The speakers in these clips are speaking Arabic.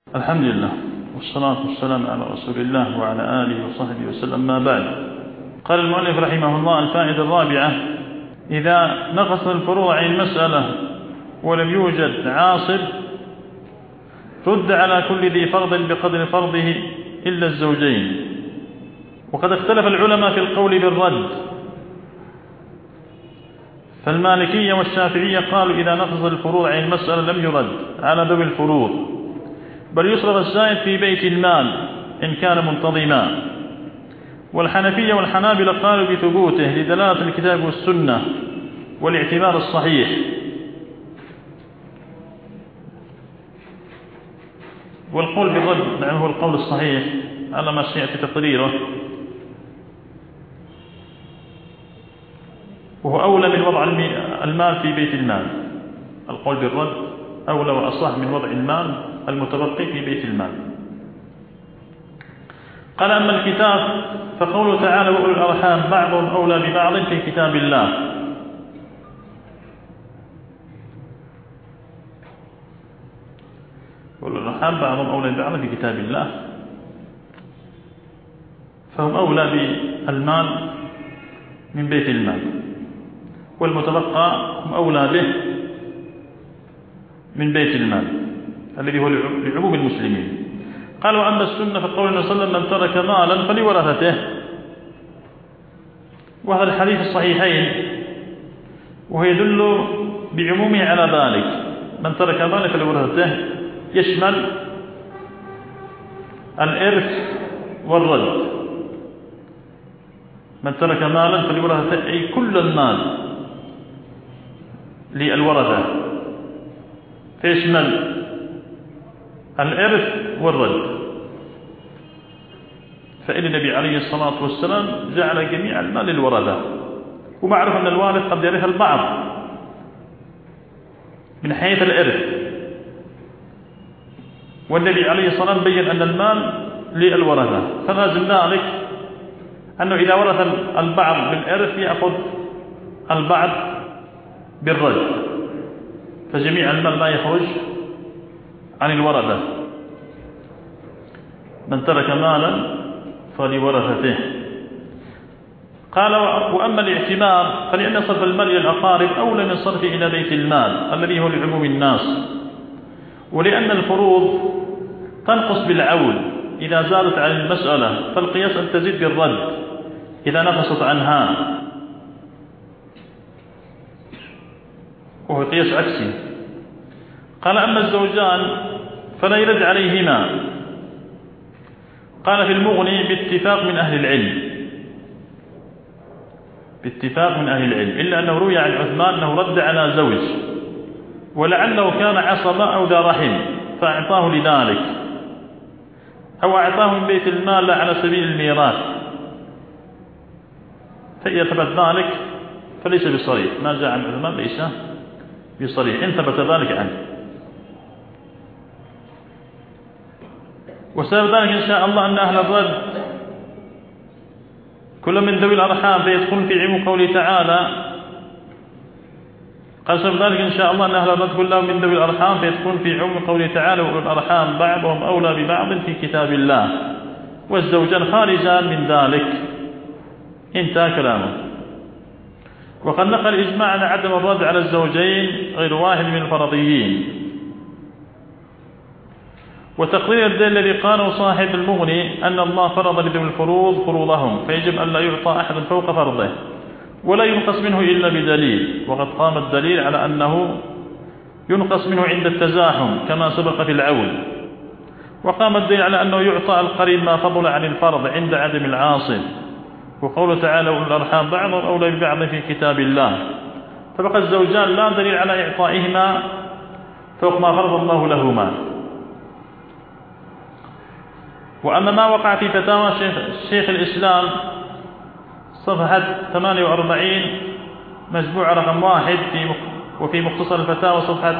الحمد لله والصلاة والسلام على رسول الله وعلى آله وصحبه وسلم، ما بعد. قال المؤلف رحمه الله: الفائدة الرابعة: إذا نقص الفروع عن المسألة ولم يوجد عاصب رد على كل ذي فرض بقدر فرضه إلا الزوجين. وقد اختلف العلماء في القول بالرد، فالمالكية والشافعية قالوا إذا نقص الفروع عن المسألة لم يرد على ذوي الفروض، بل يصرف الزائد في بيت المال إن كان منتظما. والحنفية والحنابلة قالوا بثبوته لدلالة الكتاب والسنة والاعتبار الصحيح. والقول بالرد هو القول الصحيح على ما سيأتي تقريره، وهو أولى من وضع المال في بيت المال. القول بالرد أولى وأصح من وضع المال المتبقي في بيت المال. قال: أما الكتاب فقوله تعالى: وأولو الأرحام بعضهم أولى ببعض في كتاب الله. وأولو الأرحام بعضهم أولى ببعض في كتاب الله، فهم أولى بالمال من بيت المال، والمتبقى هم أولى به من بيت المال الذي هو لعموم المسلمين. قال: وأما السنة فقول النبي صلى الله عليه وسلم: من ترك مالا فلورثته. وهذا الحديث الصحيحين، وهو يدل بعمومه على ذلك. من ترك مالا فلورثته يشمل الإرث والرد. من ترك مالا فلورثته أي كل المال للورثة، فيشمل الإرث والرد. فإن النبي عليه الصلاة والسلام جعل جميع المال للورثة، ومعروف أن الوارث قد يرث البعض من حيث الإرث، والنبي عليه الصلاة والسلام بين أن المال للورثة، فلازم ذلك أنه إذا ورث البعض بالإرث يأخذ البعض بالرد، فجميع المال لا يخرج عن الورثة. من ترك مالا فلورثته. قال: وأما الاعتبار فلأن صرف المال إلى الأقارب أولى من صرفه إلى بيت المال الذي هو لعموم الناس، ولأن الفروض تنقص بالعول إذا زادت عن المسألة، فالقياس أن تزيد بالرد إذا نقصت عنها، وهو قياس عكسي. قال: أما الزوجان فلا يرد عليهما. قال في المغني: باتفاق من أهل العلم، باتفاق من أهل العلم، إلا أنه روي عن عثمان أنه رد على زوج، ولعله كان عصبة أو ذا رحم فأعطاه لذلك، أو أعطاه من بيت المال لا على سبيل الميراث، فإذا ثبت ذلك فليس بصريح. ما جاء عن عثمان ليس بصريح إن ثبت ذلك عنه. وسبب ذلك إن شاء الله أن أهل الرد كل من ذوي الأرحام فيدخلون في عموم قوله تعالى. قال: سبب ذلك إن شاء الله أن أهل الرد كلهم من ذوي الأرحام فيدخلون في عموم قوله تعالى: وأولو الأرحام بعضهم أولى ببعض في كتاب الله، والزوجان خارجان من ذلك. انتهى كلامه. وقد نقل الإجماع على عدم الرد على الزوجين غير واحد من الفرضيين. وتقرير الدليل الذي قاله صاحب المغني أن الله فرض لذوي الفروض فروضهم، فيجب أن لا يعطى أحد فوق فرضه ولا ينقص منه إلا بدليل. وقد قام الدليل على أنه ينقص منه عند التزاحم كما سبق في العول. وقام الدليل على أنه يعطى القريب ما فضل عن الفرض عند عدم العاصب، وقوله تعالى: وأولو الأرحام بعضهم أولى ببعض في كتاب الله. فبقى الزوجان لا دليل على إعطائهما فوق ما فرض الله لهما. وأما ما وقع في فتاوى شيخ الإسلام صفحة 48 مجموعة رقم 1 وفي مختصر الفتاوى صفحة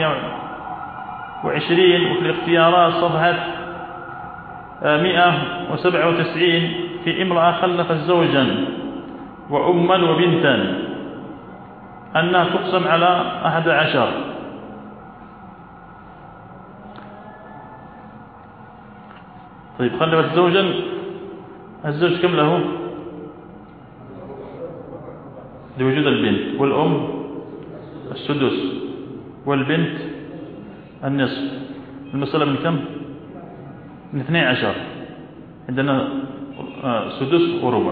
420 وفي الاختيارات صفحة 197 في امرأة خلفت زوجا وأما وبنتا أنها تقسم على 11. طيب خلفت زوجا، الزوج كم له لوجود البنت؟ والأم السدس، والبنت النصف. المسألة من كم؟ من 12. عندنا سدس وربع.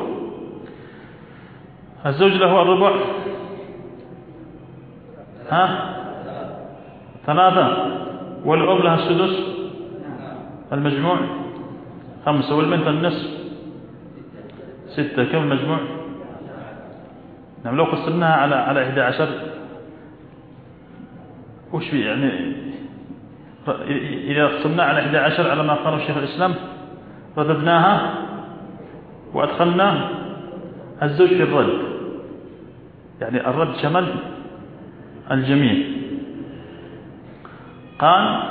الزوج له الربع 3، والأم لها السدس، المجموع 5، والبنت النصف 6. كم المجموع؟ نعم لو قسمناها على 11 وش في يعني؟ إذا قسمناها على 11 على ما قاله شيخ الإسلام رددناها وأدخلنا الزوج في الرد، يعني الرد شمل الجميع. قال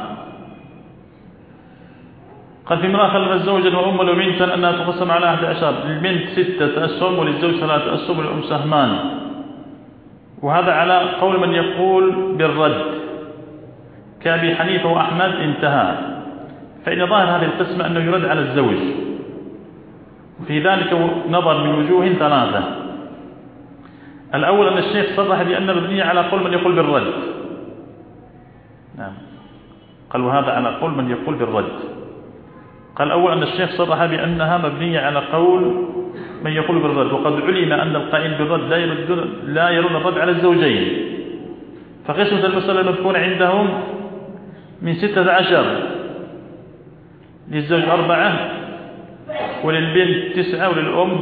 في امرأة خلفت زوجا وأما وبنتا أنها تقسم على 11، للبنت 6 أسهم وللزوج 3 أسهم وللأم سهمان. وهذا على قول من يقول بالرد كأبي حنيفة وأحمد انتهى. فإن ظاهر هذه القسمة أنه يرد على الزوج، وفي ذلك نظر من وجوه 3. الأول أن الشيخ صرح بأن مبنية على قول من يقول بالرد. نعم قال وهذا على قول من يقول بالرد. قال الأول أن الشيخ صرح بأنها مبنية على قول من يقول بالرد، وقد علم أن القائل بالرد لا يرون الرد على الزوجين، فقسمة المسألة المذكورة عندهم من 16، للزوج 4 وللبنت 9 وللأم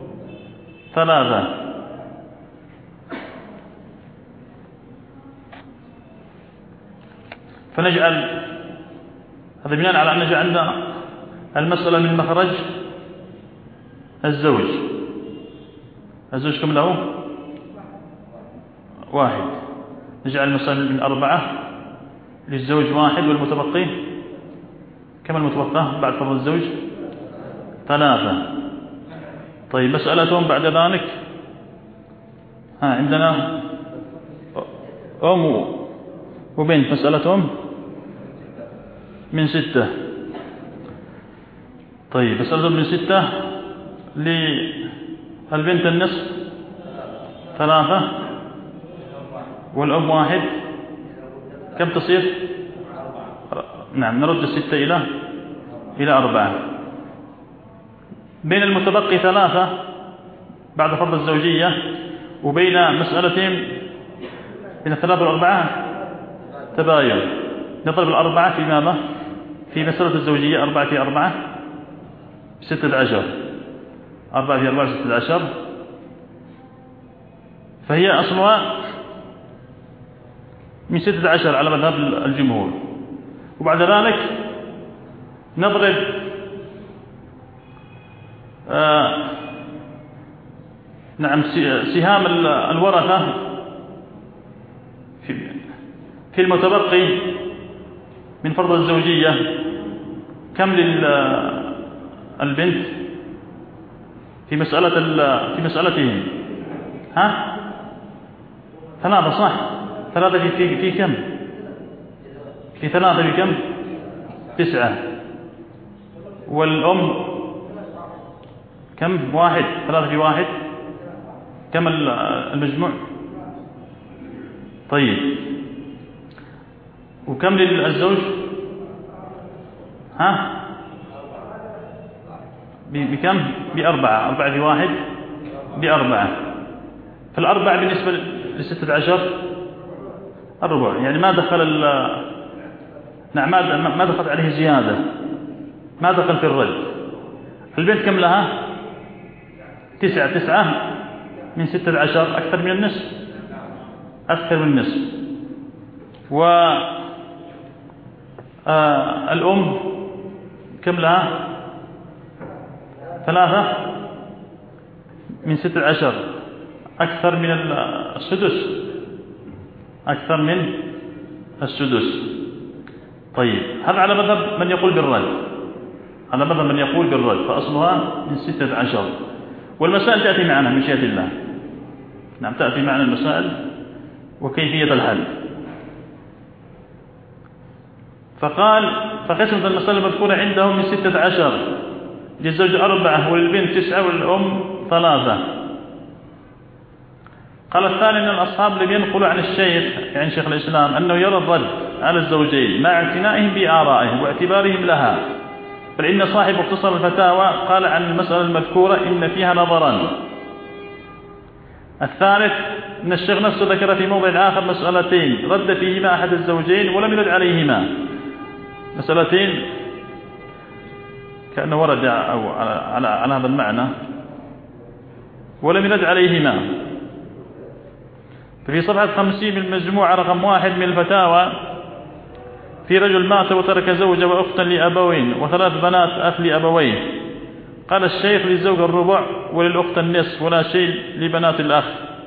3. فنجعل هذا بناء على أن جعلنا المسألة من مخرج الزوج. الزوج كم له 1، نجعل المسألة من 4 للزوج 1، والمتبقي كم المتبقى بعد فرض الزوج 3. طيب مسألتهم بعد ذلك عندنا أم وبنت، مسألتهم من 6. طيب مسألتهم من 6، للبنت النصف 3 والأم 1، كم تصير؟ نعم نرد 6 إلى 4. بين المتبقي 3 بعد فرض الزوجية، وبين مسألتين بين 3 و4 تباين. نضرب 4 في ماذا؟ في مسألة الزوجية 4 في 4 16، 4 في 4 16، فهي أصلها من 16 على مذهب الجمهور. وبعد ذلك نضرب نعم سهام الورثة في المتبقي من فرض الزوجية. كم للبنت في مسألتهم 3 صح؟ 3 في كم؟ في 3 في كم؟ 9. والأم كم؟ 1. 3 في 1 كم المجموع؟ طيب وكم للزوج؟ بكم؟ ب4. 4 في 1 ب4. فال4 بالنسبة ل16 الربع، يعني ما دخل نعم ما دخلت عليه زيادة، ما دخل في الرد. البنت كم لها؟ 9 من 16 أكثر من النصف، أكثر من النصف. والأم كم لها؟ 3 من 16 أكثر من السدس، أكثر من السدس. طيب هذا على مذهب من يقول بالرد، على مذهب من يقول بالرد، فأصلها من 16. والمسائل تأتي معنا من مشيئة الله. نعم تأتي معنا المسائل وكيفية الحل. فقال فقسمت المسألة المذكورة عندهم من 16، للزوج 4 وللبنت 9 وللأم 3. قال الثاني أن الأصحاب اللي بينقلوا عن الشيخ يعني شيخ الإسلام أنه يرى الرد على الزوجين مع اعتنائهم بآرائهم واعتبارهم لها، بل إن صاحب مختصر الفتاوى قال عن المسألة المذكورة إن فيها نظرا. الثالث أن الشيخ نفسه ذكر في موضع آخر مسألتين رد فيهما أحد الزوجين ولم يرد عليهما، مسألتين كأنه ورد أو على هذا المعنى ولم يرد عليهما. ففي صفحة 50 من المجموعة رقم 1 من الفتاوى: في رجل مات وترك زوجة وأختا لأبوين و3 بنات أخ لأبوين. قال الشيخ: للزوج الربع وللأخت النصف ولا شيء لبنات الأخ.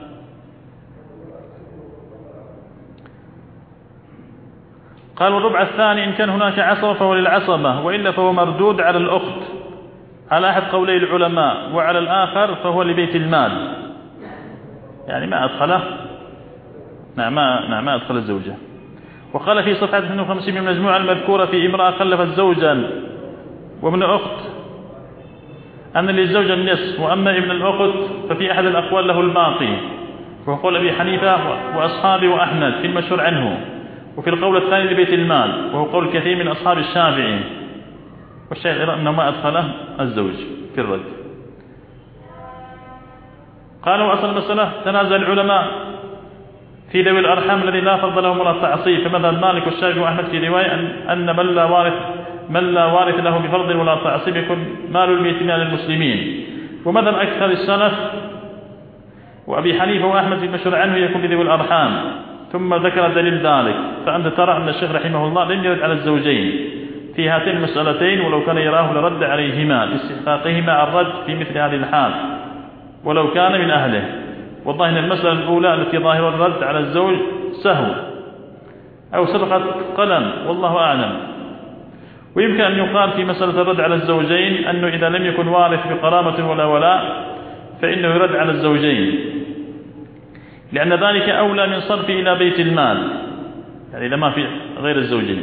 قال: والربع الثاني إن كان هناك عصبة فهو للعصبة، وإلا فهو مردود على الأخت على أحد قولي العلماء، وعلى الآخر فهو لبيت المال. يعني ما أدخله، ما أدخل الزوجة. وقال في صفحة 52 من المجموعة المذكورة: في امرأة خلفت زوجا وابن أخت أن للزوج النصف، وأما ابن الأخت ففي أحد الأقوال له الباقي، وهو قول أبي حنيفة وأصحابه وأحمد في المشهور عنه، وفي القول الثاني لبيت المال، وهو قول كثير من أصحاب الشافعي. والشيخ يرى أنه ما أدخله الزوج في الرد. قالوا: أصل المسألة تنازع العلماء في ذوي الأرحام الذي لا فرض لهم ولا تعصيب، فمذهب مالك والشافعي وأحمد في رواية أن من لا وارث له بفرض ولا تعصيب يكون مال اليتيم للمسلمين، ومذهب أكثر السلف وأبي حنيفة وأحمد في المشهور عنه يكون بذوي الأرحام. ثم ذكر دليل ذلك. فأنت ترى أن الشيخ رحمه الله لم يرد على الزوجين في هاتين المسألتين، ولو كان يراه لرد عليهما لاستحقاقهما الرد في مثل هذه الحال ولو كان من أهله. والله إن المسألة الأولى التي ظاهر الرد على الزوج سهو أو سبقت قلم، والله أعلم. ويمكن أن يقال في مسألة الرد على الزوجين أنه إذا لم يكن وارث بقرابة ولا ولاء فإنه يرد على الزوجين، لأن ذلك أولى من صرف إلى بيت المال، يعني إذا ما في غير الزوجين.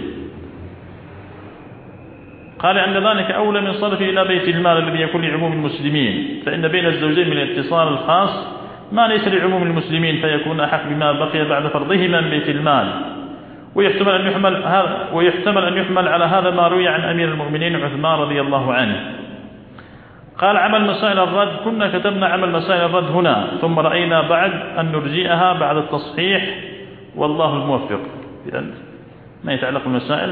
قال أن ذلك أولى من صرف إلى بيت المال الذي يكون لعموم المسلمين، فإن بين الزوجين من الاتصال الخاص ما ليس لعموم المسلمين، فيكون أحق بما بقي بعد فرضهما من بيت المال. ويحتمل أن يحمل على هذا ما روي عن أمير المؤمنين عثمان رضي الله عنه. قال: عمل مسائل الرد، كنا كتبنا عمل مسائل الرد هنا، ثم رأينا بعد أن نرجئها بعد التصحيح، والله الموفق. إذن ما يتعلق بالمسائل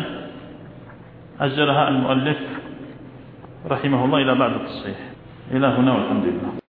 أجلها المؤلف رحمه الله إلى بعد التصحيح. إلى هنا والحمد لله.